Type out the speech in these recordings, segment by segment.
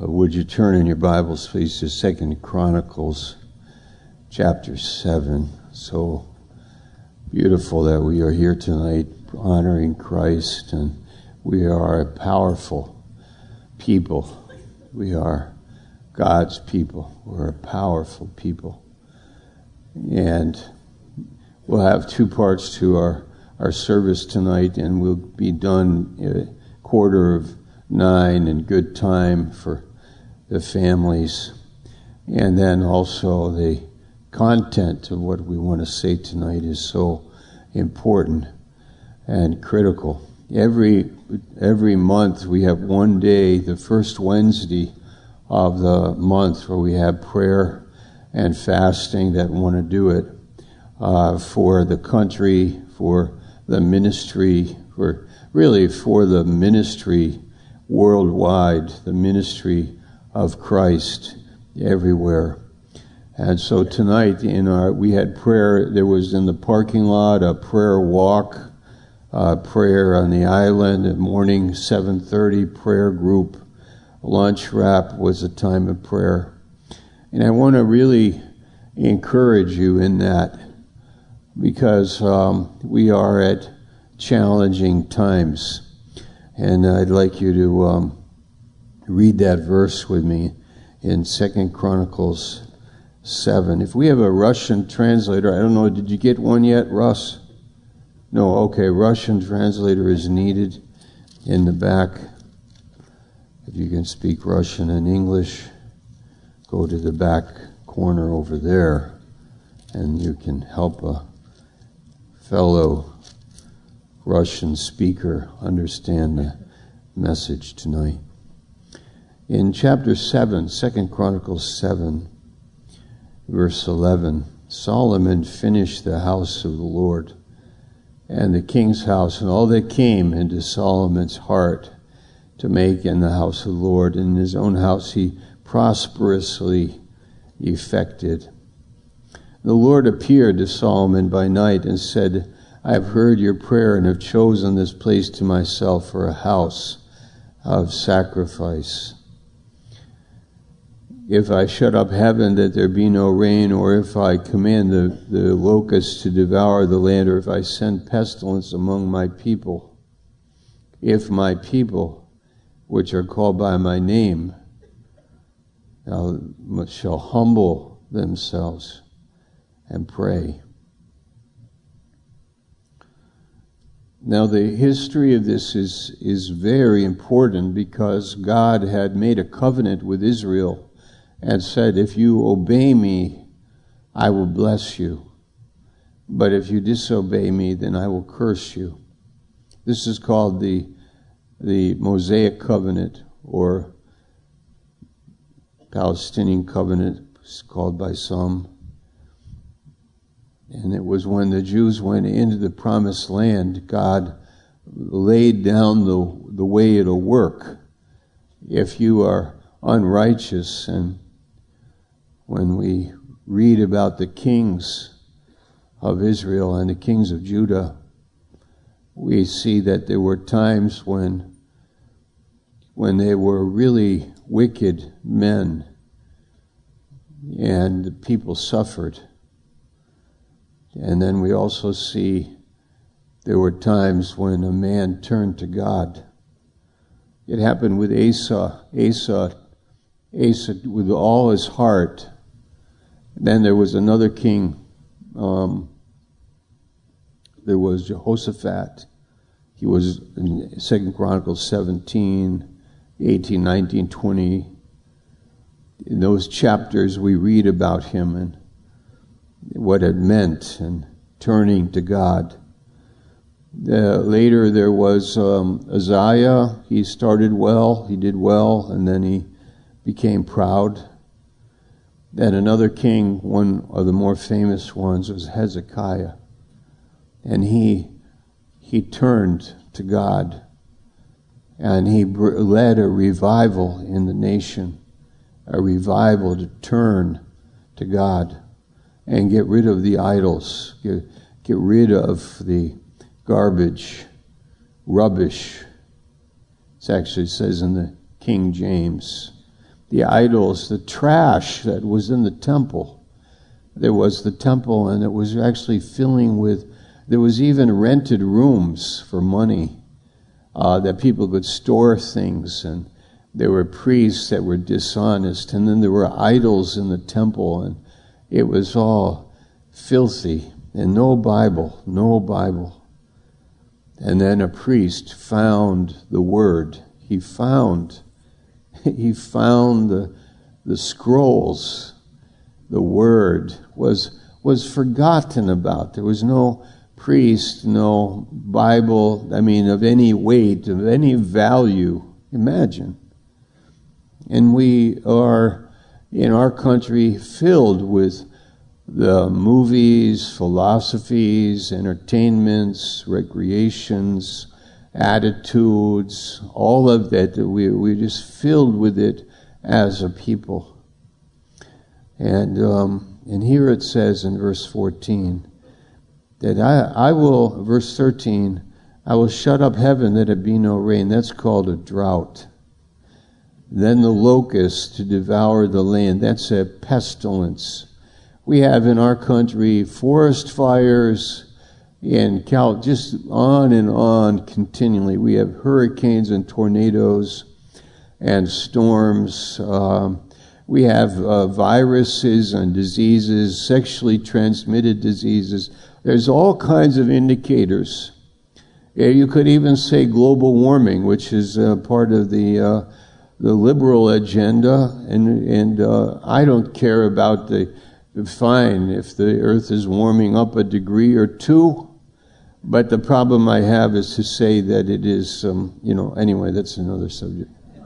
Would you turn in your Bibles, please, to 2 Chronicles chapter 7. So beautiful that we are here tonight honoring Christ, and we are a powerful people. We are God's people. We're a powerful people. And we'll have two parts to our service tonight, and we'll be done at 8:45 in good time for the families. And then also the content of what we want to say tonight is so important and critical. Every month we have one day, the first Wednesday of the month, where we have prayer and fasting that want to do it for the country, for the ministry, for the ministry worldwide, the ministry of Christ everywhere. And so tonight we had prayer. There was in the parking lot a prayer walk, prayer on the island at morning, 7:30 prayer group. Lunch wrap was a time of prayer. And I want to really encourage you in that, because we are at challenging times. And I'd like you to read that verse with me in 2 Chronicles 7. If we have a Russian translator, I don't know, did you get one yet, Russ? No, okay, Russian translator is needed in the back. If you can speak Russian and English, go to the back corner over there, and you can help a fellow Russian speaker understand the message tonight. In chapter 7, 2 Chronicles 7, verse 11, Solomon finished the house of the Lord and the king's house, and all that came into Solomon's heart to make in the house of the Lord. In his own house he prosperously effected. The Lord appeared to Solomon by night and said, I have heard your prayer and have chosen this place to myself for a house of sacrifice. If I shut up heaven that there be no rain, or if I command the locusts to devour the land, or if I send pestilence among my people, if my people, which are called by my name, shall humble themselves and pray. Now, the history of this is very important, because God had made a covenant with Israel and said, if you obey me, I will bless you. But if you disobey me, then I will curse you. This is called the Mosaic covenant, or Palestinian covenant, it's called by some. And it was when the Jews went into the promised land, God laid down the way it'll work. If you are unrighteous, and when we read about the kings of Israel and the kings of Judah, we see that there were times when they were really wicked men, and the people suffered. And then we also see there were times when a man turned to God. It happened with Asa with all his heart. Then there was another king. There was Jehoshaphat. He was in 2 Chronicles 17, 18, 19, 20. In those chapters we read about him and what it meant, and turning to God. Later there was Uzziah. He started well, he did well, and then he became proud. Then another king, one of the more famous ones, was Hezekiah. And he turned to God, and he led a revival in the nation, a revival to turn to God and get rid of the idols, get rid of the garbage, rubbish. It actually says in the King James, the idols, the trash that was in the temple. There was the temple, and it was actually filling with, there was even rented rooms for money that people could store things, and there were priests that were dishonest, and then there were idols in the temple, and it was all filthy, and no Bible. And then a priest found the Word. He found the scrolls. The Word was forgotten about. There was no priest, no Bible, of any weight, of any value. Imagine. And we are, in our country, filled with the movies, philosophies, entertainments, recreations, attitudes, all of that. We're just filled with it as a people. And here it says in verse 14 that I will, verse 13, I will shut up heaven that it be no rain. That's called a drought. Then the locust to devour the land. That's a pestilence. We have in our country forest fires and just on and on continually. We have hurricanes and tornadoes and storms. We have viruses and diseases, sexually transmitted diseases. There's all kinds of indicators. You could even say global warming, which is part of the liberal agenda, and I don't care about fine if the earth is warming up a degree or two, but the problem I have is to say that it is, anyway, that's another subject.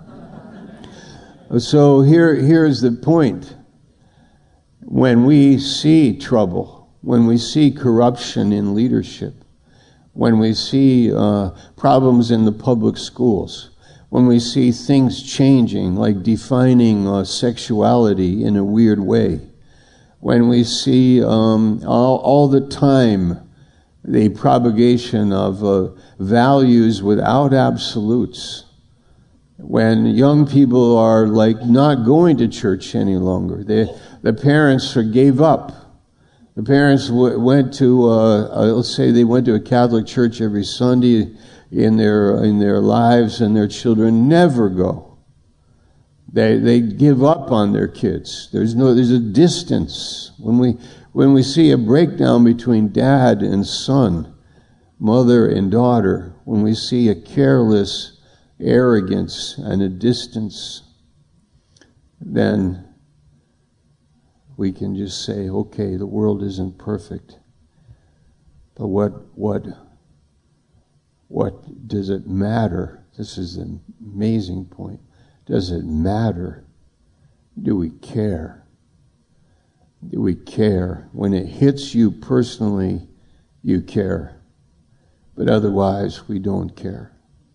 So here's the point. When we see trouble, when we see corruption in leadership, when we see problems in the public schools, when we see things changing, like defining sexuality in a weird way, when we see all the time the propagation of values without absolutes, when young people are like not going to church any longer, the parents gave up. The parents went to, let's say they went to a Catholic church every Sunday in their lives, and their children never go. They give up on their kids. There's a distance. When we see a breakdown between dad and son, mother and daughter, when we see a careless arrogance and a distance, then we can just say, okay, the world isn't perfect. But what does it matter? This is an amazing point. Does it matter? Do we care? Do we care? When it hits you personally, you care. But otherwise, we don't care.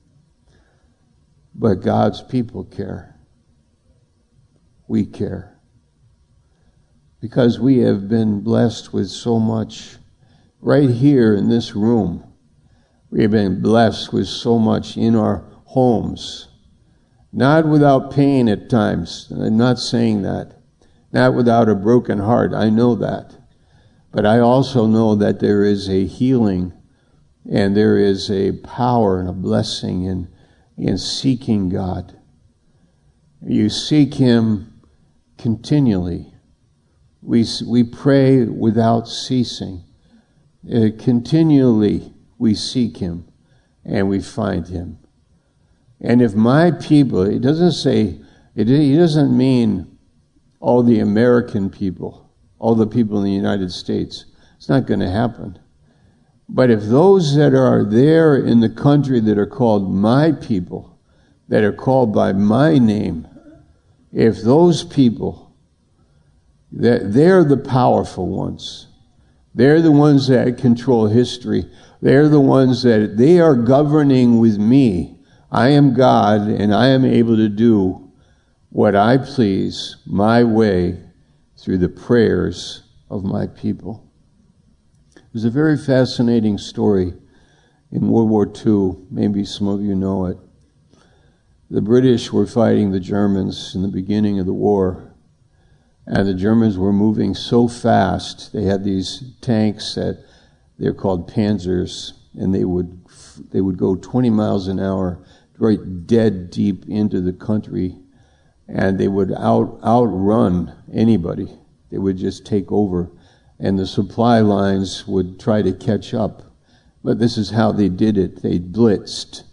But God's people care. We care. Because we have been blessed with so much right here in this room. We have been blessed with so much in our homes. Not without pain at times. I'm not saying that. Not without a broken heart. I know that. But I also know that there is a healing and there is a power and a blessing in seeking God. You seek Him continually. We pray without ceasing. Continually we seek Him and we find Him. And if my people, it doesn't mean all the American people, all the people in the United States. It's not going to happen. But if those that are there in the country that are called my people, that are called by my name, if those people, they're the powerful ones. They're the ones that control history. They're the ones that they are governing with me. I am God, and I am able to do what I please, my way, through the prayers of my people. There's a very fascinating story in World War II. Maybe some of you know it. the British were fighting the Germans in the beginning of the war, and the Germans were moving so fast. They had these tanks that they're called Panzers, and they would go 20 miles an hour, right dead deep into the country, and they would outrun anybody. They would just take over, and the supply lines would try to catch up. But this is how they did it. They blitzkrieg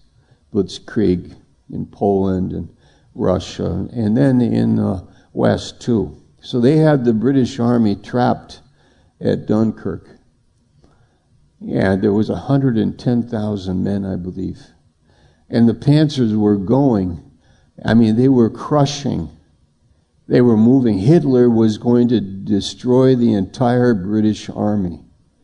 in Poland and Russia, and then in the West too. So they had the British Army trapped at Dunkirk. And there was 110,000 men, I believe. And the Panzers were going. I mean, they were crushing. They were moving. Hitler was going to destroy the entire British Army.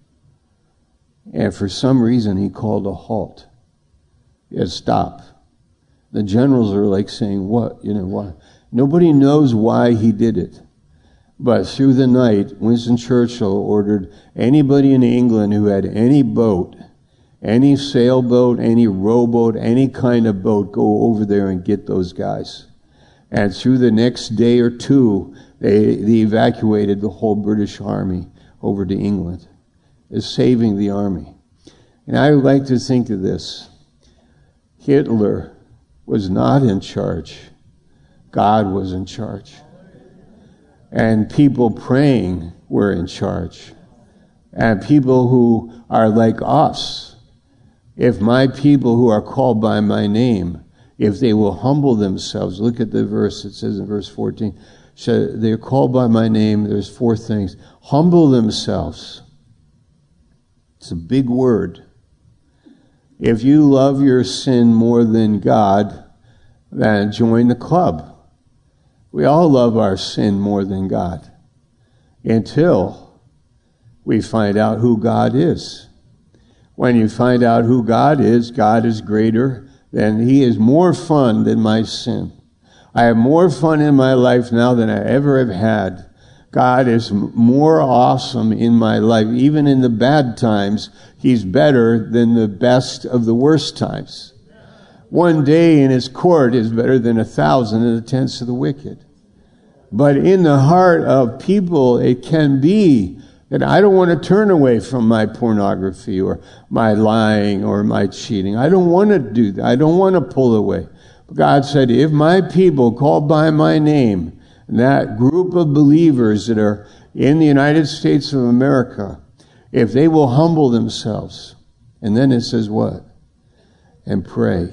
And for some reason, he called a halt. He said, stop. The generals are like saying, what? Why? Nobody knows why he did it. But through the night, Winston Churchill ordered anybody in England who had any boat, any sailboat, any rowboat, any kind of boat, go over there and get those guys. And through the next day or two, they evacuated the whole British Army over to England, saving the army. And I would like to think of this. Hitler was not in charge. God was in charge. And people praying were in charge. And people who are like us, if my people who are called by my name, if they will humble themselves, look at the verse, it says in verse 14, so they're called by my name, there's 4 things. Humble themselves. It's a big word. If you love your sin more than God, then join the club. We all love our sin more than God until we find out who God is. When you find out who God is greater than, He is more fun than my sin. I have more fun in my life now than I ever have had. God is more awesome in my life. Even in the bad times, He's better than the best of the worst times. One day in His court is better than 1,000 in the tents of the wicked. But in the heart of people, it can be that I don't want to turn away from my pornography or my lying or my cheating. I don't want to do that. I don't want to pull away. But God said, if my people called by my name, that group of believers that are in the United States of America, if they will humble themselves, and then it says what? And pray.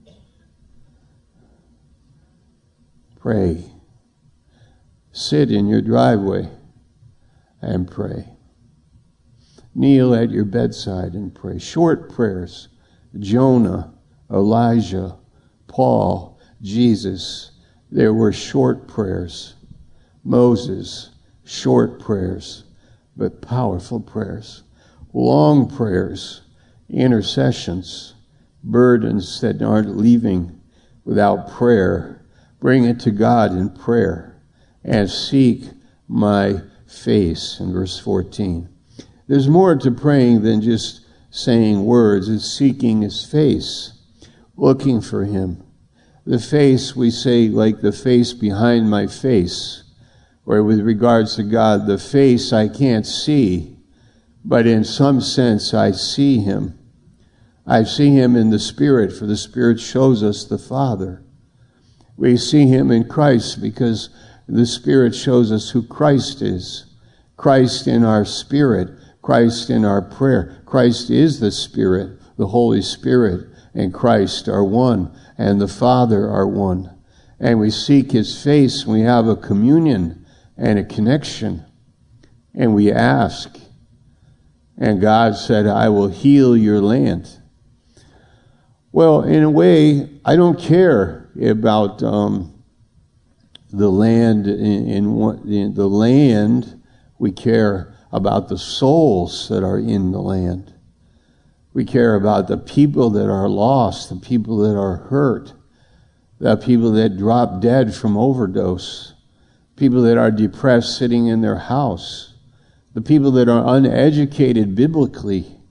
Pray. Sit in your driveway and pray. Kneel at your bedside and pray. Short prayers. Jonah, Elijah, Paul, Jesus. There were short prayers. Moses, short prayers, but powerful prayers. Long prayers, intercessions, burdens that aren't leaving without prayer. Bring it to God in prayer. And seek my face, in verse 14. There's more to praying than just saying words. It's seeking His face, looking for Him. The face, we say, like the face behind my face, or with regards to God, the face I can't see, but in some sense I see Him. I see Him in the Spirit, for the Spirit shows us the Father. We see Him in Christ because the Spirit shows us who Christ is. Christ in our spirit, Christ in our prayer. Christ is the Spirit, the Holy Spirit, and Christ are one, and the Father are one. And we seek His face, and we have a communion and a connection, and we ask. And God said, I will heal your land. Well, in a way, I don't care about the land. In the land, we care about the souls that are in the land. We care about the people that are lost, the people that are hurt, the people that drop dead from overdose, people that are depressed sitting in their house, the people that are uneducated biblically,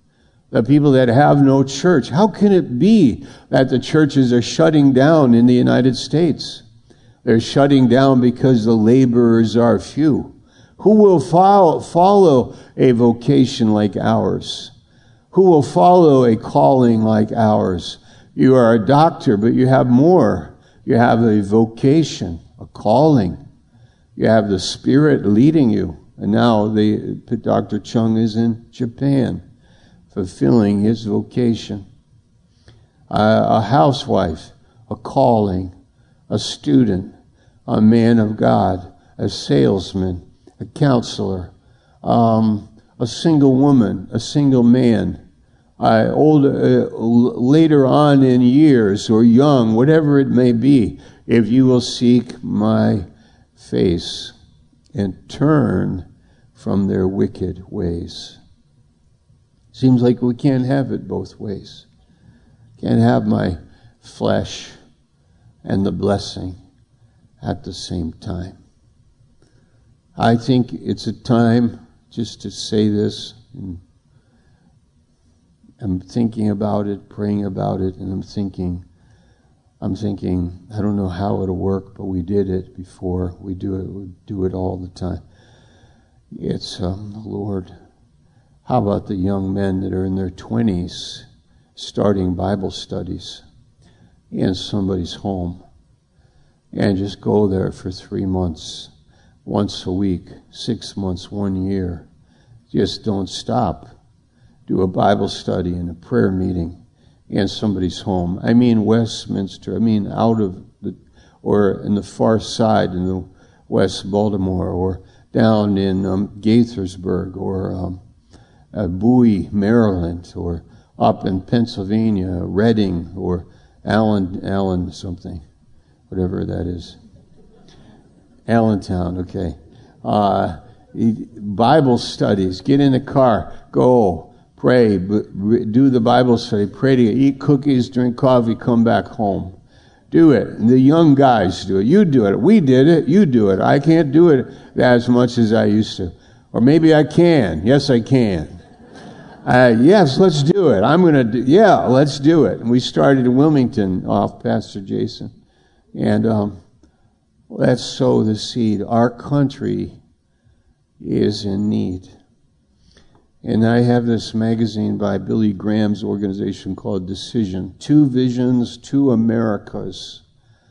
the people that have no church. How can it be that the churches are shutting down in the United States? They're shutting down because the laborers are few. Who will follow a vocation like ours? Who will follow a calling like ours? You are a doctor, but you have more. You have a vocation, a calling. You have the Spirit leading you. And now Dr. Chung is in Japan, fulfilling his vocation. A housewife, a calling, a student, a man of God, a salesman, a counselor, a single woman, a single man, later on in years or young, whatever it may be, if you will seek my face and turn from their wicked ways. Seems like we can't have it both ways. Can't have my flesh and the blessing at the same time. I think it's a time just to say this. And I'm thinking about it, praying about it, and I'm thinking, I don't know how it'll work, but we did it before. We do it all the time. It's, Lord, how about the young men that are in their 20s starting Bible studies in somebody's home, and just go there for 3 months, once a week, 6 months, 1 year. Just don't stop. Do a Bible study and a prayer meeting in somebody's home. I mean Westminster. I mean or in the far side in the West Baltimore, or down in Gaithersburg, or Bowie, Maryland, or up in Pennsylvania, Reading, or Allen something, whatever that is. Allentown, okay. Bible studies. Get in the car. Go. Pray. Do the Bible study. Pray to eat cookies, drink coffee, come back home. Do it. And the young guys do it. You do it. We did it. You do it. I can't do it as much as I used to. Or maybe I can. Yes, I can. Yes, let's do it. Let's do it. And we started in Wilmington off Pastor Jason. And let's sow the seed. Our country is in need. And I have this magazine by Billy Graham's organization called Decision. 2 Visions, 2 Americas.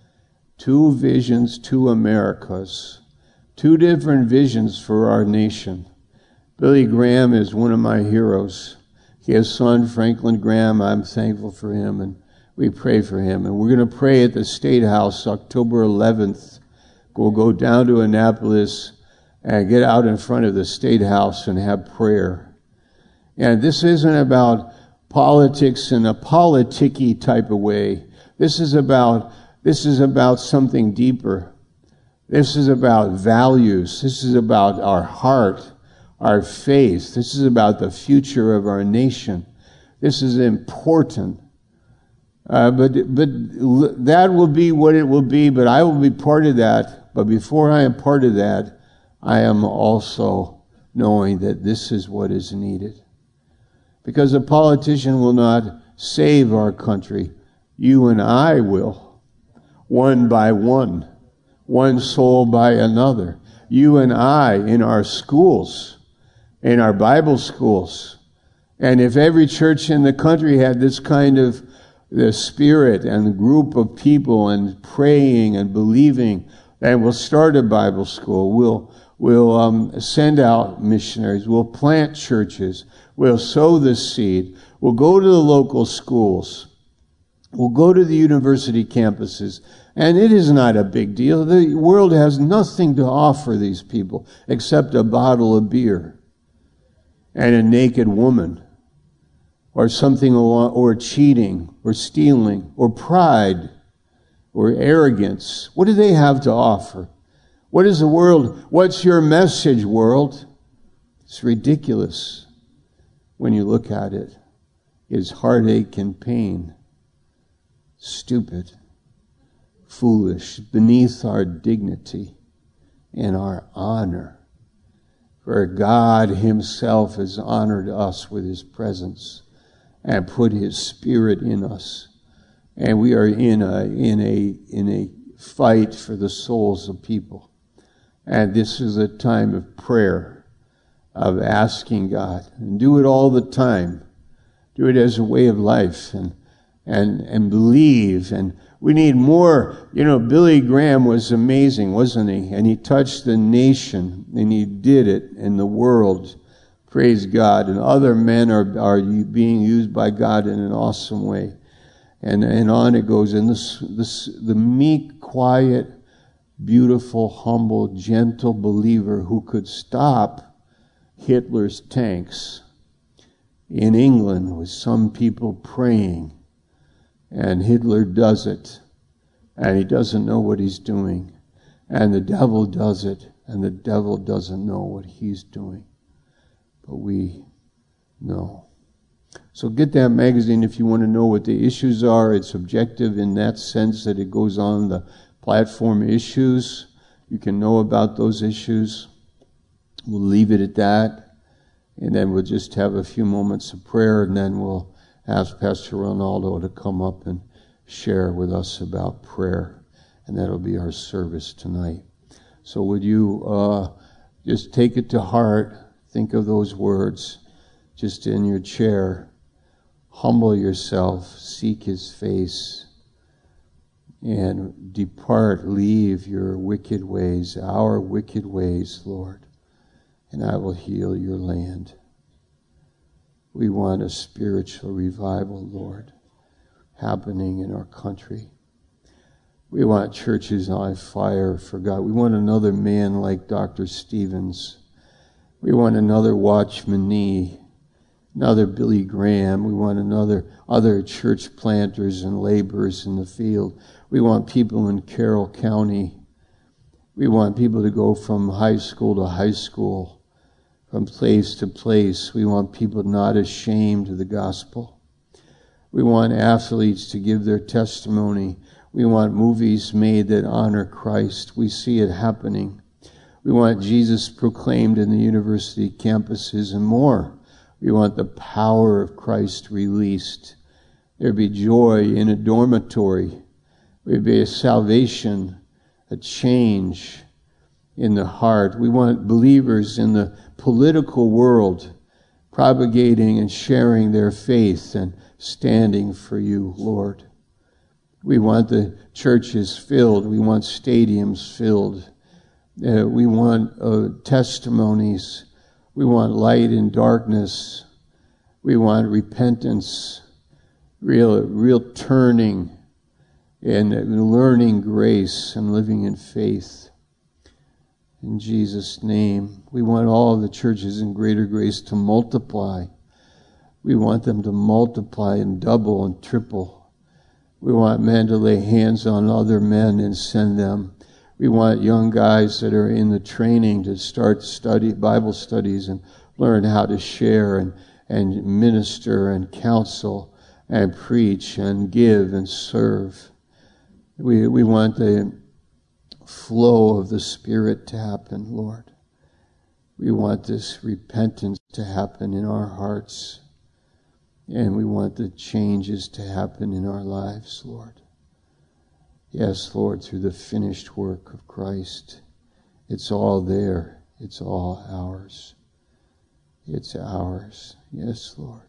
2 visions, 2 Americas. 2 different visions for our nation. Billy Graham is one of my heroes. His son, Franklin Graham, I'm thankful for him, and we pray for him. And we're going to pray at the State House October 11th. We'll go down to Annapolis and get out in front of the State House and have prayer. And this isn't about politics in a politicky type of way. This is about something deeper. This is about values. This is about our heart, our faith. This is about the future of our nation. This is important. But that will be what it will be, but I will be part of that. But before I am part of that, I am also knowing that this is what is needed. Because a politician will not save our country. You and I will. One by one. One soul by another. You and I in our schools. In our Bible schools. And if every church in the country had this kind of the spirit and the group of people and praying and believing, and we'll start a Bible school. We'll send out missionaries. We'll plant churches. We'll sow the seed. We'll go to the local schools. We'll go to the university campuses. And it is not a big deal. The world has nothing to offer these people except a bottle of beer and a naked woman, or something, or cheating, or stealing, or pride, or arrogance. What do they have to offer? What is the world? What's your message, world? It's ridiculous when you look at it. It's heartache and pain. Stupid. Foolish. Beneath our dignity and our honor. For God himself has honored us with his presence. and put His Spirit in us. And we are in a fight for the souls of people. And this is a time of prayer, of asking God. And do it all the time. Do it as a way of life and believe. And we need more. You know, Billy Graham was amazing, wasn't he? And he touched the nation, and he did it in the world. Praise God. And other men are being used by God in an awesome way. And on it goes. And the meek, quiet, beautiful, humble, gentle believer who could stop Hitler's tanks in England with some people praying. And Hitler does it. And he doesn't know what he's doing. And the devil does it. And the devil doesn't know what he's doing. But we know. So get that magazine if you want to know what the issues are. It's objective in that sense that it goes on the platform issues. You can know about those issues. We'll leave it at that. And then we'll just have a few moments of prayer, and then we'll ask Pastor Ronaldo to come up and share with us about prayer. And that'll be our service tonight. So would you just take it to heart, think of those words, just in your chair. Humble yourself, seek His face, and depart, leave your wicked ways, our wicked ways, Lord, and I will heal your land. We want a spiritual revival, Lord, happening in our country. We want churches on fire for God. We want another man like Dr. Stevens. We want another Watchman Nee, another Billy Graham. We want other church planters and laborers in the field. We want people in Carroll County. We want people to go from high school to high school, from place to place. We want people not ashamed of the gospel. We want athletes to give their testimony. We want movies made that honor Christ. We see it happening. We want Jesus proclaimed in the university campuses and more. We want the power of Christ released. There be joy in a dormitory. There be a salvation, a change in the heart. We want believers in the political world propagating and sharing their faith and standing for you, Lord. We want the churches filled. We want stadiums filled. We want testimonies. We want light in darkness. We want repentance, real turning and learning grace and living in faith. In Jesus' name, we want all of the churches in Greater Grace to multiply. We want them to multiply and double and triple. We want men to lay hands on other men and send them. We want young guys that are in the training to start Bible studies and learn how to share and minister and counsel and preach and give and serve. We want the flow of the Spirit to happen, Lord. We want this repentance to happen in our hearts. And we want the changes to happen in our lives, Lord. Yes, Lord, through the finished work of Christ. It's all there. It's all ours. It's ours. Yes, Lord.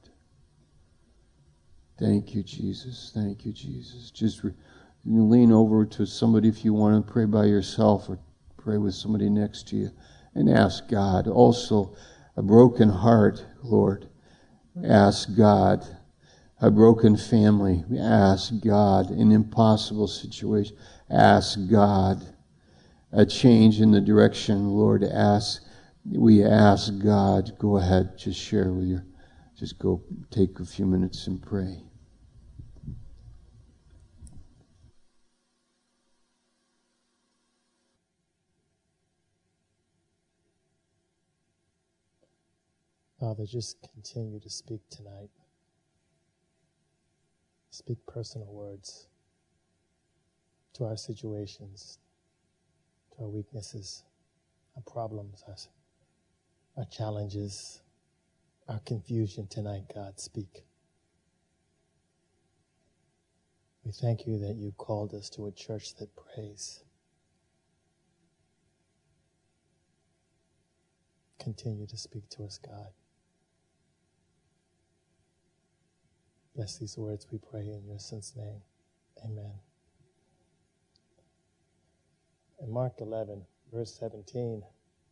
Thank you, Jesus. Thank you, Jesus. Just lean over to somebody if you want to pray by yourself or pray with somebody next to you and ask God. Also, a broken heart, Lord. Ask God. A broken family. Ask God. An impossible situation. Ask God. A change in the direction, Lord. We ask God. Go ahead. Just share with you. Just go take a few minutes and pray. Father, just continue to speak tonight. Speak personal words to our situations, to our weaknesses, our problems, our challenges, our confusion tonight, God. Speak. We thank you that you called us to a church that prays. Continue to speak to us, God. Bless these words, we pray in your Son's name. Amen. In Mark 11, verse 17.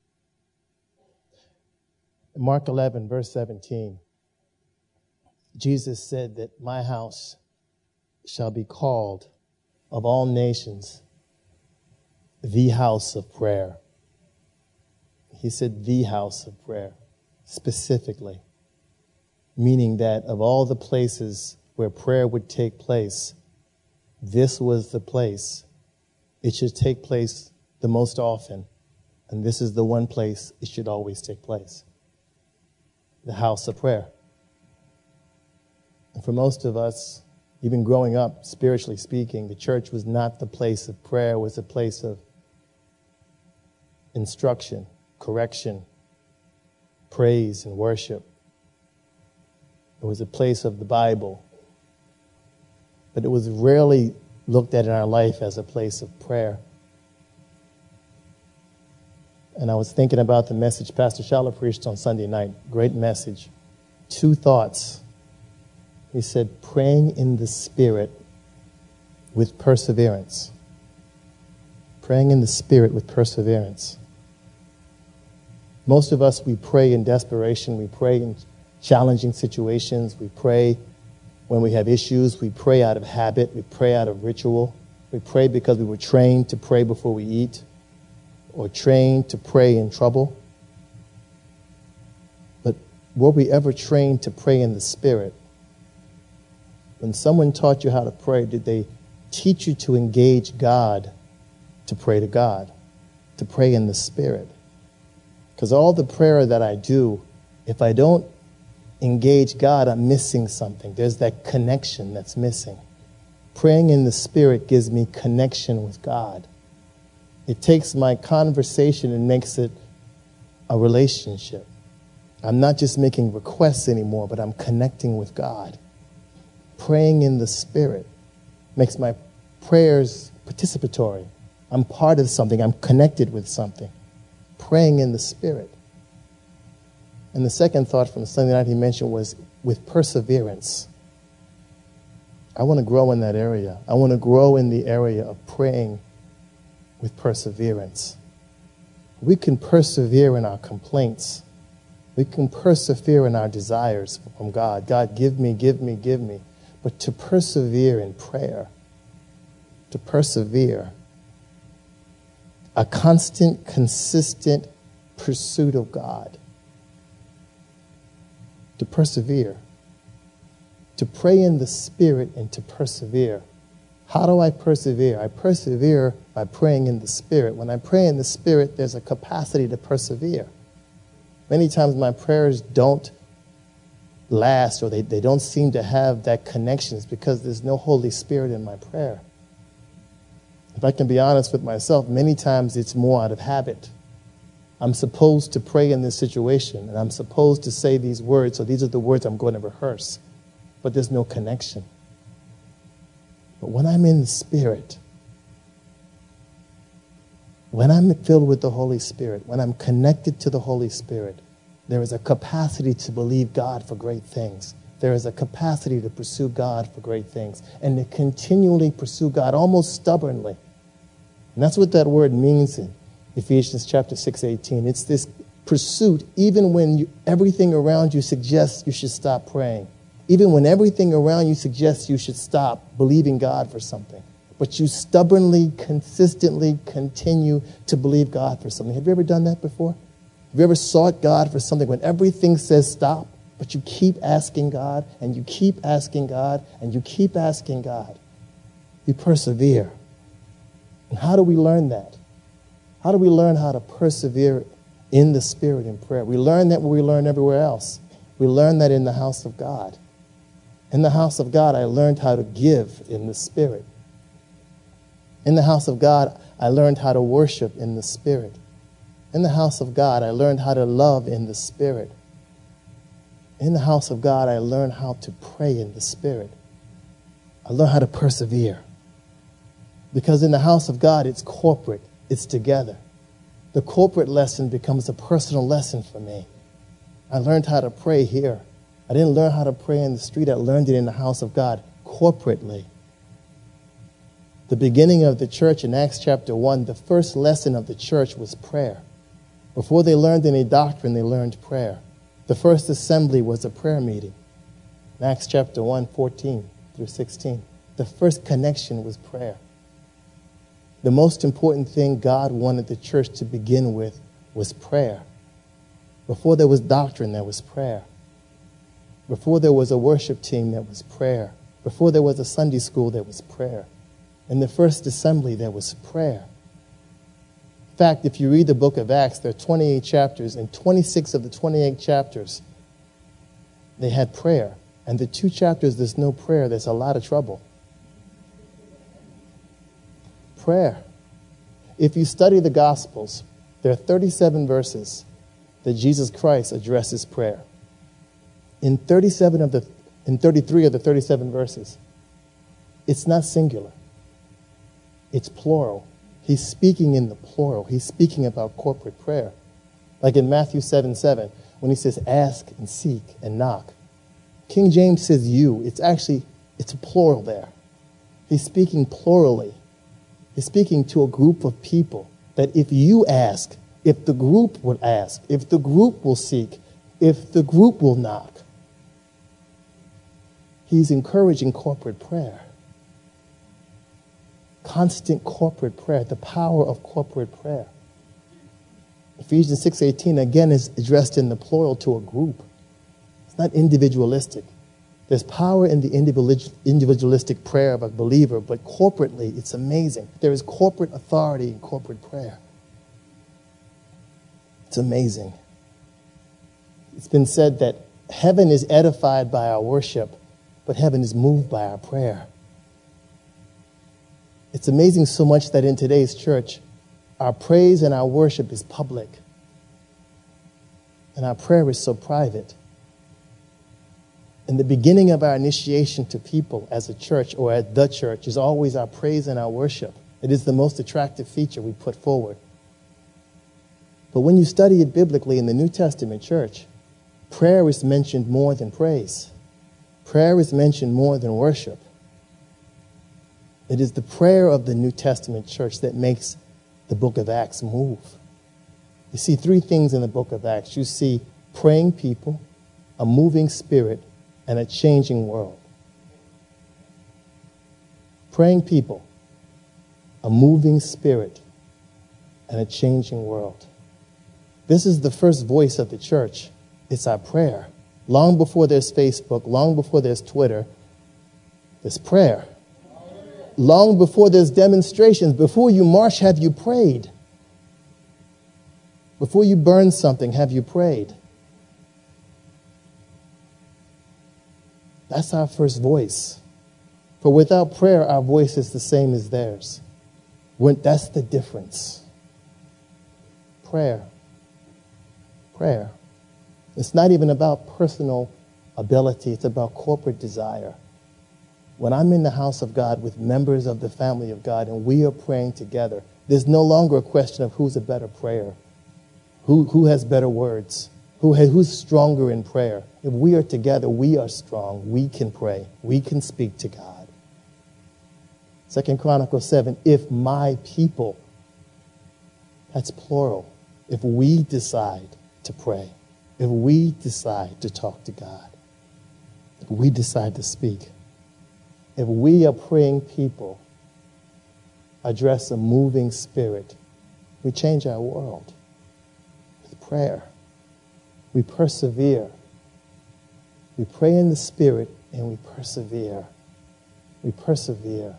In Mark 11, verse 17, Jesus said that my house shall be called of all nations the house of prayer. He said the house of prayer, specifically, meaning that of all the places where prayer would take place, this was the place it should take place the most often, and this is the one place it should always take place. The house of prayer. And for most of us, even growing up, spiritually speaking, the church was not the place of prayer, it was a place of instruction, correction, praise, and worship. It was a place of the Bible. But it was rarely looked at in our life as a place of prayer. And I was thinking about the message Pastor Schaller preached on Sunday night. Great message. 2 thoughts. He said, praying in the Spirit with perseverance. Praying in the Spirit with perseverance. Most of us, we pray in desperation. We pray in challenging situations. We pray when we have issues. We pray out of habit. We pray out of ritual. We pray because we were trained to pray before we eat, or trained to pray in trouble. But were we ever trained to pray in the Spirit? When someone taught you how to pray, did they teach you to engage God, to pray to God, to pray in the Spirit? Because all the prayer that I do, if I don't engage God, I'm missing something. There's that connection that's missing. Praying in the Spirit gives me connection with God. It takes my conversation and makes it a relationship. I'm not just making requests anymore, but I'm connecting with God. Praying in the Spirit makes my prayers participatory. I'm part of something. I'm connected with something. Praying in the Spirit. And the second thought from Sunday night he mentioned was with perseverance. I want to grow in that area. I want to grow in the area of praying with perseverance. We can persevere in our complaints. We can persevere in our desires from God. God, give me, give me, give me. But to persevere in prayer, to persevere, a constant, consistent pursuit of God. To persevere, to pray in the Spirit and to persevere. How do I persevere? I persevere by praying in the Spirit. When I pray in the Spirit, there's a capacity to persevere. Many times my prayers don't last, or they don't seem to have that connection. It's because there's no Holy Spirit in my prayer. If I can be honest with myself, many times it's more out of habit. I'm supposed to pray in this situation, and I'm supposed to say these words, so these are the words I'm going to rehearse. But there's no connection. But when I'm in the Spirit, when I'm filled with the Holy Spirit, when I'm connected to the Holy Spirit, there is a capacity to believe God for great things. There is a capacity to pursue God for great things, and to continually pursue God almost stubbornly. And that's what that word means in Ephesians chapter 6:18. It's this pursuit even when everything around you suggests you should stop praying. Even when everything around you suggests you should stop believing God for something. But you stubbornly, consistently continue to believe God for something. Have you ever done that before? Have you ever sought God for something when everything says stop, but you keep asking God, and you keep asking God, and you keep asking God? You persevere. And how do we learn that? How do we learn how to persevere in the Spirit in prayer? We learn that where we learn everywhere else. We learn that in the house of God. In the house of God, I learned how to give in the Spirit. In the house of God, I learned how to worship in the Spirit. In the house of God, I learned how to love in the Spirit. In the house of God, I learned how to pray in the Spirit. I learned how to persevere. Because in the house of God, it's corporate. It's together. The corporate lesson becomes a personal lesson for me. I learned how to pray here. I didn't learn how to pray in the street. I learned it in the house of God corporately. The beginning of the church in Acts chapter 1, the first lesson of the church was prayer. Before they learned any doctrine, they learned prayer. The first assembly was a prayer meeting. In Acts chapter 1, 14 through 16, the first connection was prayer. The most important thing God wanted the church to begin with was prayer. Before there was doctrine, there was prayer. Before there was a worship team, there was prayer. Before there was a Sunday school, there was prayer. In the first assembly, there was prayer. In fact, if you read the book of Acts, there are 28 chapters, and 26 of the 28 chapters, they had prayer. And the 2 chapters, there's no prayer, there's a lot of trouble. Prayer. If you study the Gospels, there are 37 verses that Jesus Christ addresses prayer. In 33 of the 37 verses, it's not singular. It's plural. He's speaking in the plural. He's speaking about corporate prayer. Like in Matthew 7:7, when he says, ask and seek and knock. King James says you. It's a plural there. He's speaking plurally. He's speaking to a group of people that if you ask, if the group would ask, if the group will seek, if the group will knock. He's encouraging corporate prayer. Constant corporate prayer, the power of corporate prayer. Ephesians 6:18 again is addressed in the plural to a group. It's not individualistic. There's power in the individualistic prayer of a believer, but corporately it's amazing. There is corporate authority in corporate prayer. It's amazing. It's been said that heaven is edified by our worship, but heaven is moved by our prayer. It's amazing so much that in today's church, our praise and our worship is public, and our prayer is so private. And the beginning of our initiation to people as a church or at the church is always our praise and our worship. It is the most attractive feature we put forward. But when you study it biblically in the New Testament church, prayer is mentioned more than praise. Prayer is mentioned more than worship. It is the prayer of the New Testament church that makes the book of Acts move. You see 3 things in the book of Acts. You see praying people, a moving spirit, and a changing world. Praying people, a moving spirit, and a changing world. This is the first voice of the church. It's our prayer. Long before there's Facebook, long before there's Twitter, there's prayer. Long before there's demonstrations, before you march, have you prayed? Before you burn something, have you prayed? That's our first voice. For without prayer, our voice is the same as theirs. That's the difference. Prayer. Prayer. It's not even about personal ability. It's about corporate desire. When I'm in the house of God with members of the family of God and we are praying together, there's no longer a question of who's a better prayer, who has better words, who's stronger in prayer. If we are together, we are strong. We can pray. We can speak to God. 2 Chronicles 7, if my people, that's plural, if we decide to pray, if we decide to talk to God, if we decide to speak, if we are praying people, address a moving spirit, we change our world with prayer. We persevere. We pray in the Spirit and we persevere. We persevere.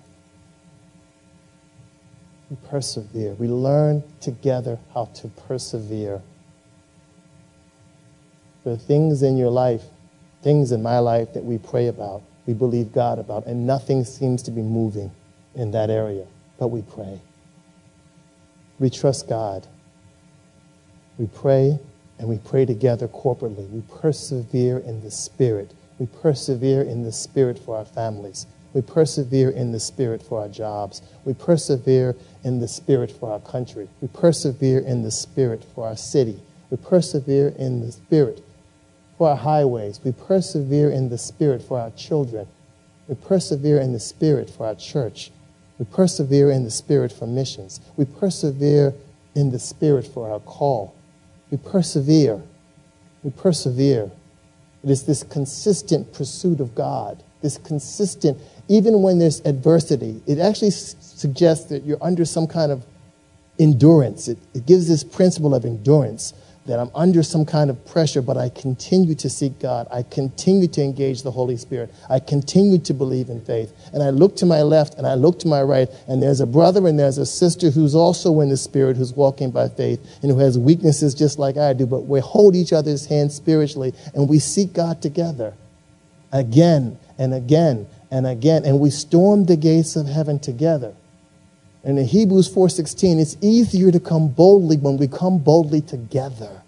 We persevere. We learn together how to persevere. There are things in your life, things in my life that we pray about, we believe God about, and nothing seems to be moving in that area, but we pray. We trust God. We pray. And we pray together corporately. We persevere in the Spirit. We persevere in the Spirit for our families. We persevere in the Spirit for our jobs. We persevere in the Spirit for our country. We persevere in the Spirit for our city. We persevere in the Spirit for our highways. We persevere in the Spirit for our children. We persevere in the Spirit for our church. We persevere in the Spirit for missions. We persevere in the Spirit for our call. We persevere. We persevere. It is this consistent pursuit of God, this consistent, even when there's adversity, it actually suggests that you're under some kind of endurance. It gives this principle of endurance, that I'm under some kind of pressure, but I continue to seek God. I continue to engage the Holy Spirit. I continue to believe in faith. And I look to my left and I look to my right, and there's a brother and there's a sister who's also in the Spirit, who's walking by faith and who has weaknesses just like I do, but we hold each other's hands spiritually and we seek God together again and again and again, and we storm the gates of heaven together. And in Hebrews 4:16, it's easier to come boldly when we come boldly together.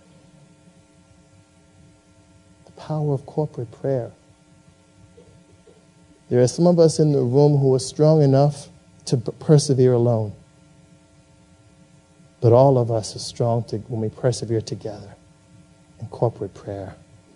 The power of corporate prayer. There are some of us in the room who are strong enough to persevere alone. But all of us are strong when we persevere together in corporate prayer.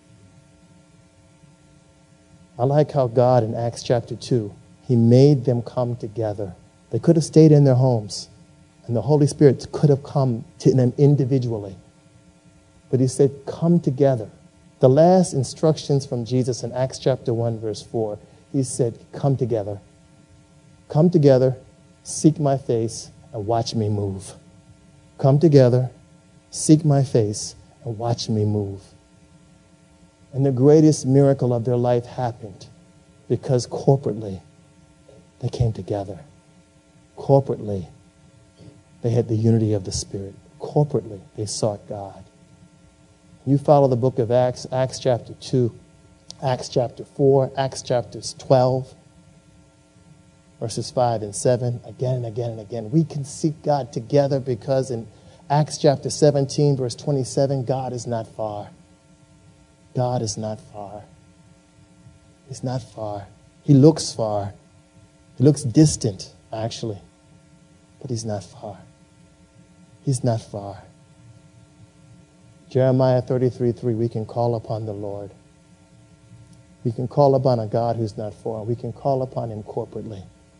I like how God in Acts chapter 2, he made them come together. They could have stayed in their homes, and the Holy Spirit could have come to them individually. But he said, come together. The last instructions from Jesus in Acts chapter 1, verse 4, he said, come together. Come together, seek my face, and watch me move. Come together, seek my face, and watch me move. And the greatest miracle of their life happened because corporately they came together. Corporately, they had the unity of the Spirit. Corporately, they sought God. You follow the book of Acts, Acts chapter 2, Acts chapter 4, Acts chapters 12, verses 5 and 7, again and again and again. We can seek God together because in Acts chapter 17, verse 27, God is not far. God is not far. He's not far. He looks far. He looks distant, actually. But he's not far. He's not far. Jeremiah 33:3, we can call upon the Lord. We can call upon a God who's not far. We can call upon him corporately.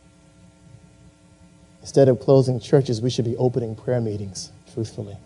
Instead of closing churches, we should be opening prayer meetings, truthfully.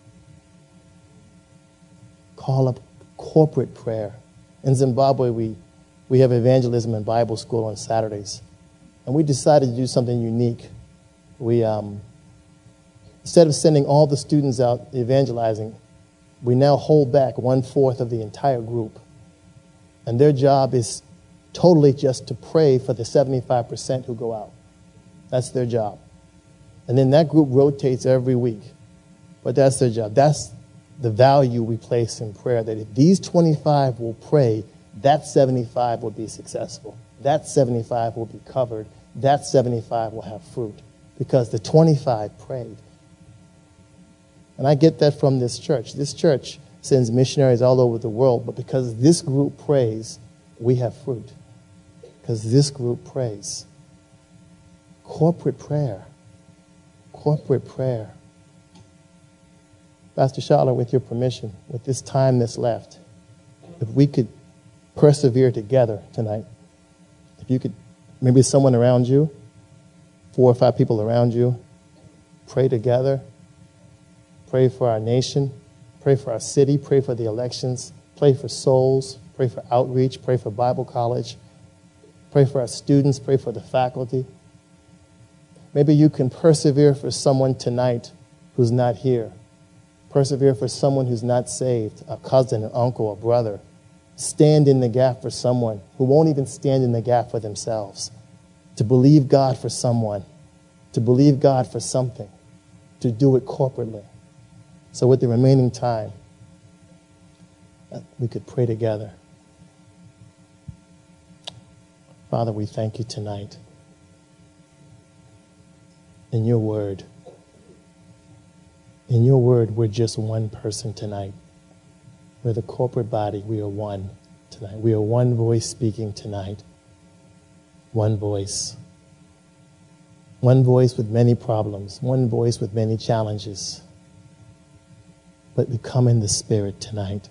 Call up corporate prayer. In Zimbabwe, we have evangelism and Bible school on Saturdays. And we decided to do something unique. We, instead of sending all the students out evangelizing, we now hold back 1/4 of the entire group. And their job is totally just to pray for the 75% who go out. That's their job. And then that group rotates every week. But that's their job. That's the value we place in prayer, that if these 25 will pray, that 75 will be successful. That 75 will be covered. That 75 will have fruit because the 25 prayed. And I get that from this church. This church sends missionaries all over the world, but because this group prays, we have fruit. Because this group prays. Corporate prayer. Corporate prayer. Pastor Charlotte, with your permission, with this time that's left, if we could persevere together tonight, if you could, maybe someone around you, 4 or 5 people around you, pray together, pray for our nation, pray for our city, pray for the elections, pray for souls, pray for outreach, pray for Bible college, pray for our students, pray for the faculty. Maybe you can persevere for someone tonight who's not here. Persevere for someone who's not saved, a cousin, an uncle, a brother. Stand in the gap for someone who won't even stand in the gap for themselves. To believe God for someone, to believe God for something, to do it corporately. So with the remaining time, we could pray together. Father, we thank you tonight. In your word, we're just one person tonight. We're the corporate body. We are one tonight. We are one voice speaking tonight. one voice. One voice with many problems, one voice with many challenges. But we come in the Spirit tonight.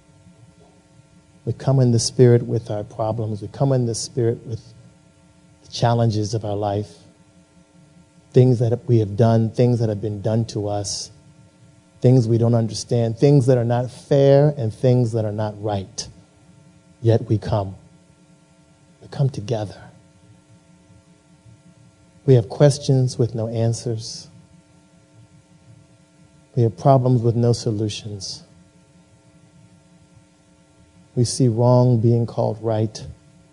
We come in the Spirit with our problems. We come in the Spirit with the challenges of our life. Things that we have done, things that have been done to us, things we don't understand, things that are not fair and things that are not right. Yet we come. We come together. We have questions with no answers. We have problems with no solutions. We see wrong being called right.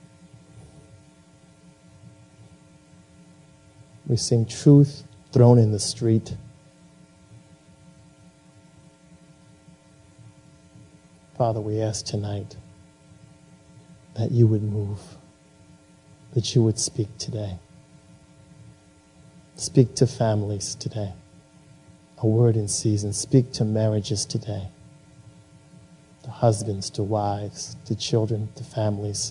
We see truth thrown in the street. Father, we ask tonight that you would move, that you would speak today. Speak to families today. A word in season. Speak to marriages today. To husbands, to wives, to children, to families.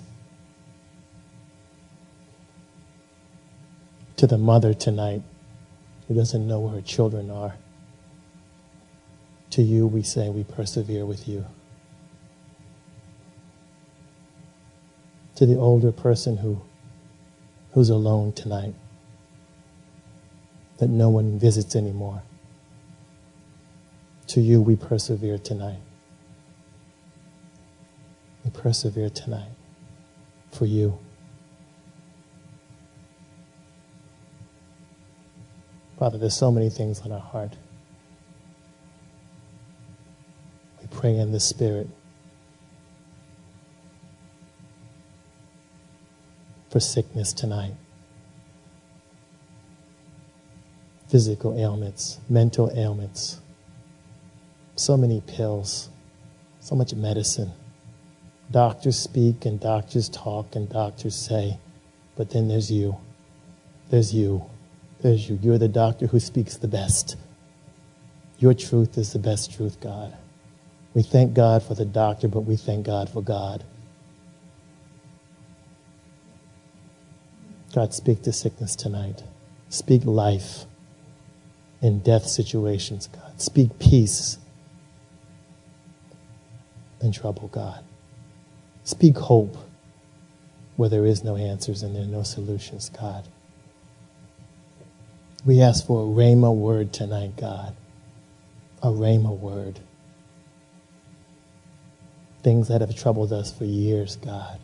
To the mother tonight who doesn't know where her children are. To you we say we persevere with you. To the older person who's alone tonight, that no one visits anymore. To you we persevere tonight. We persevere tonight for you. Father, there's so many things on our heart. We pray in the Spirit for sickness tonight. Physical ailments, mental ailments, so many pills, so much medicine. Doctors speak and doctors talk and doctors say, but then there's you. There's you. There's you. You're the doctor who speaks the best. Your truth is the best truth, God. We thank God for the doctor, but we thank God for God. God, speak to sickness tonight. Speak life in death situations, God. Speak peace in trouble, God. Speak hope where there is no answers and there are no solutions, God. We ask for a rhema word tonight, God. A rhema word. Things that have troubled us for years, God.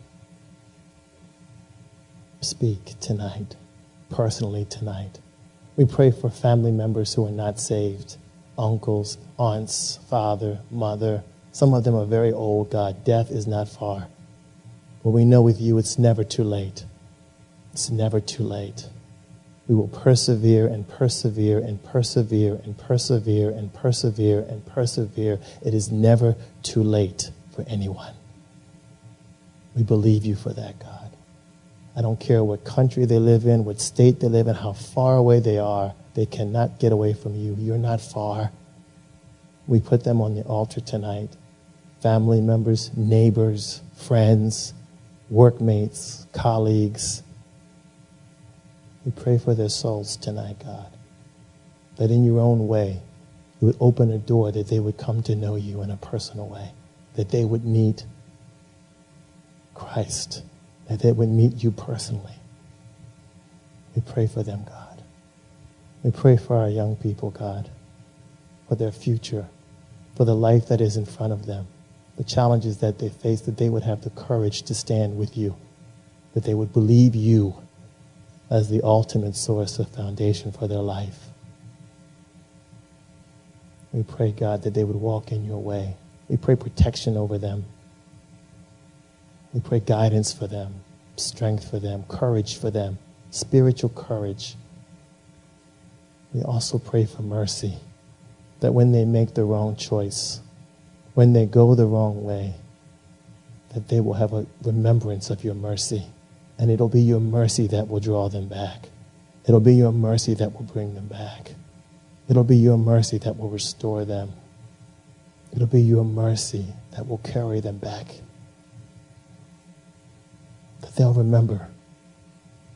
Speak tonight, personally tonight. We pray for family members who are not saved, uncles, aunts, father, mother. Some of them are very old, God. Death is not far. But we know with you it's never too late. It's never too late. We will persevere and persevere and persevere and persevere and persevere and persevere. It is never too late for anyone. We believe you for that, God. I don't care what country they live in, what state they live in, how far away they are. They cannot get away from you. You're not far. We put them on the altar tonight. Family members, neighbors, friends, workmates, colleagues. We pray for their souls tonight, God. That in your own way, you would open a door that they would come to know you in a personal way. That they would meet Christ. That they would meet you personally. We pray for them, God. We pray for our young people, God. For their future. For the life that is in front of them. The challenges that they face, that they would have the courage to stand with you. That they would believe you as the ultimate source of foundation for their life. We pray, God, that they would walk in your way. We pray protection over them. We pray guidance for them, strength for them, courage for them, spiritual courage. We also pray for mercy, that when they make the wrong choice, when they go the wrong way, that they will have a remembrance of your mercy. And it'll be your mercy that will draw them back. It'll be your mercy that will bring them back. It'll be your mercy that will restore them. It'll be your mercy that will carry them back. That they'll remember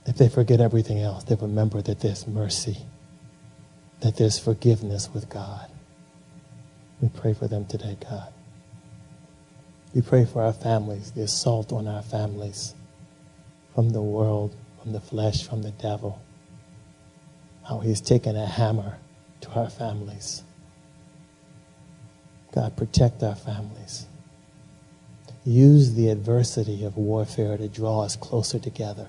If they forget everything else, they remember that there's mercy, that there's forgiveness with God. We pray for them today, God. We pray for our families, the assault on our families from the world, from the flesh, from the devil. How he's taken a hammer to our families. God, protect our families. Use the adversity of warfare to draw us closer together.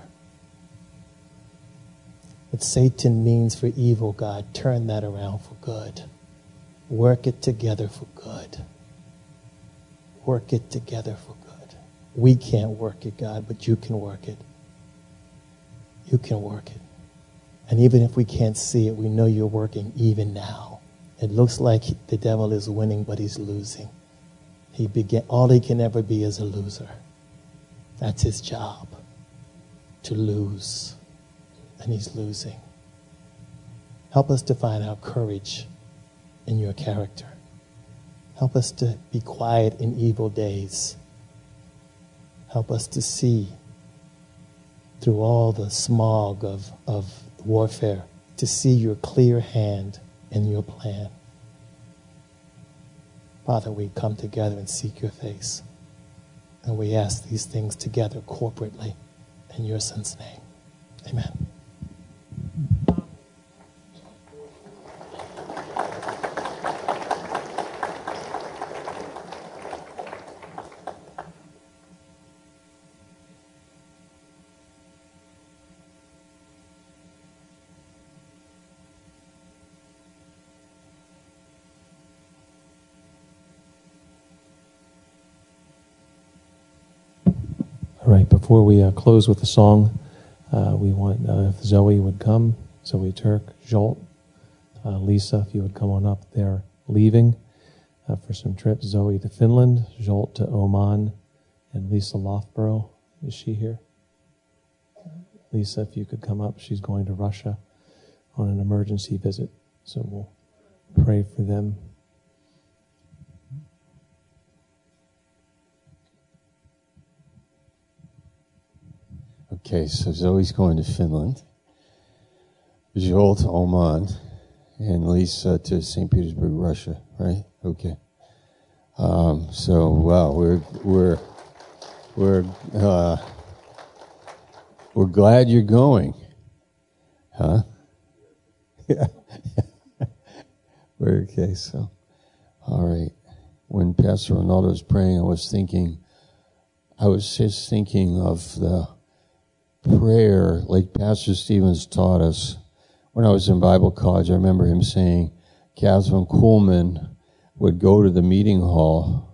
What Satan means for evil, God, turn that around for good. Work it together for good. Work it together for good. We can't work it, God, but you can work it. You can work it. And even if we can't see it, we know you're working even now. It looks like the devil is winning, but he's losing. All he can ever be is a loser. That's his job, to lose. And he's losing. Help us to find our courage in your character. Help us to be quiet in evil days. Help us to see through all the smog of warfare, to see your clear hand in your plan. Father, we come together and seek your face. And we ask these things together corporately in your Son's name. Amen. All right, before we close with the song, we want if Zoe would come, Zoe Turk, Jolt, Lisa, if you would come on up. They're leaving for some trips. Zoe to Finland, Jolt to Oman, and Lisa Loughborough. Is she here? Lisa, if you could come up. She's going to Russia on an emergency visit, so we'll pray for them. Okay, so Zoe's going to Finland, Joel to Oman, and Lisa to St. Petersburg, Russia, right? Okay. So wow, we're glad you're going, huh? Yeah. Okay, so all right. When Pastor Ronaldo was praying, I was just thinking of the prayer, like Pastor Stevens taught us. When I was in Bible college, I remember him saying Catherine Kuhlman would go to the meeting hall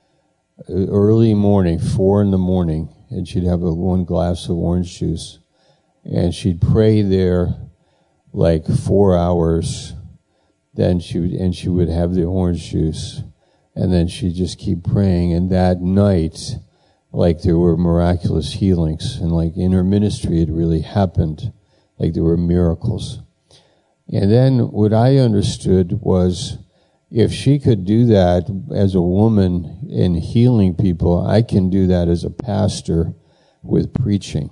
early morning, 4 a.m, and she'd have one glass of orange juice, and she'd pray there like 4 hours. Then she would have the orange juice, and then she'd just keep praying. And that night, like there were miraculous healings, and like in her ministry it really happened, like there were miracles. And then what I understood was, if she could do that as a woman in healing people, I can do that as a pastor with preaching.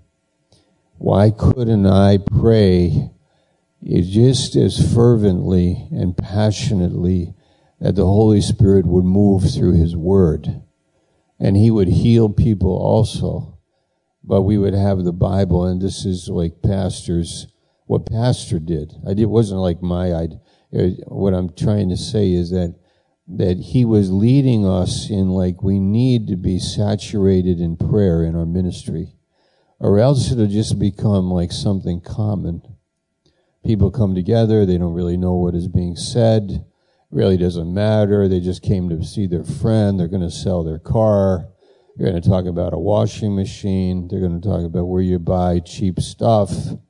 Why couldn't I pray just as fervently and passionately that the Holy Spirit would move through His Word? And He would heal people also. But we would have the Bible, and this is like what Pastor did. It wasn't like my idea. What I'm trying to say is that he was leading us in, like, we need to be saturated in prayer in our ministry, or else it'll just become like something common. People come together, they don't really know what is being said. It really doesn't matter. They just came to see their friend. They're going to sell their car. They're going to talk about a washing machine. They're going to talk about where you buy cheap stuff,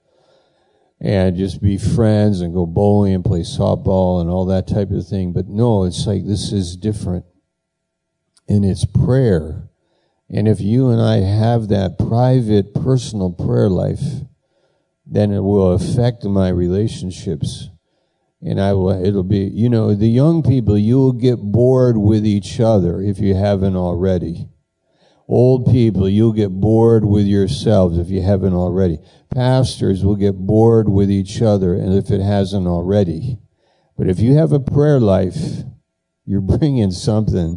and just be friends and go bowling and play softball and all that type of thing. But no, it's like this is different. And it's prayer. And if you and I have that private, personal prayer life, then it will affect my relationships. And it'll be, the young people, you will get bored with each other if you haven't already. Old people, you'll get bored with yourselves if you haven't already. Pastors will get bored with each other, and if it hasn't already. But if you have a prayer life, you're bringing something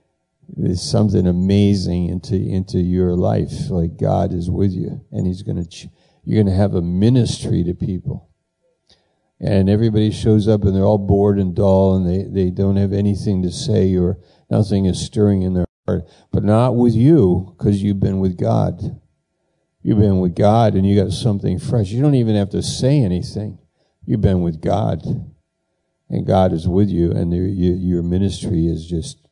amazing into your life. Like God is with you, and you're going to have a ministry to people. And everybody shows up and they're all bored and dull and they don't have anything to say or nothing is stirring in their heart. But not with you, because you've been with God. You've been with God and you got something fresh. You don't even have to say anything. You've been with God. And God is with you, and your ministry is just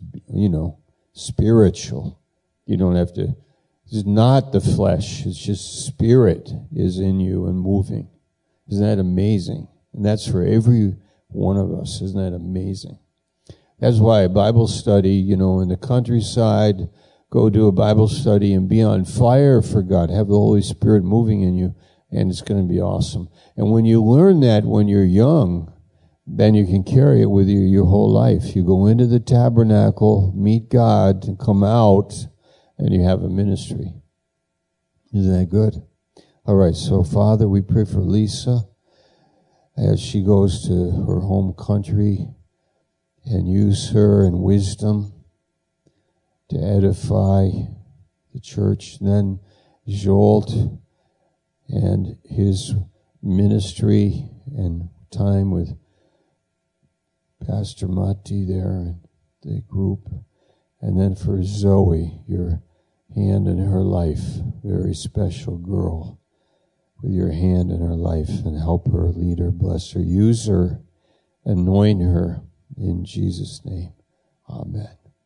spiritual. You don't have to. It's not the flesh. It's just spirit is in you and moving. Isn't that amazing? And that's for every one of us. Isn't that amazing? That's why a Bible study, in the countryside, go do a Bible study and be on fire for God. Have the Holy Spirit moving in you, and it's going to be awesome. And when you learn that when you're young, then you can carry it with you your whole life. You go into the tabernacle, meet God, and come out, and you have a ministry. Isn't that good? All right, so Father, we pray for Lisa as she goes to her home country, and use her in wisdom to edify the church. And then Jolt and his ministry and time with Pastor Mati there and the group. And then for Zoe, your hand in her life, very special girl, with your hand in her life, and help her, lead her, bless her, use her, anoint her in Jesus' name. Amen.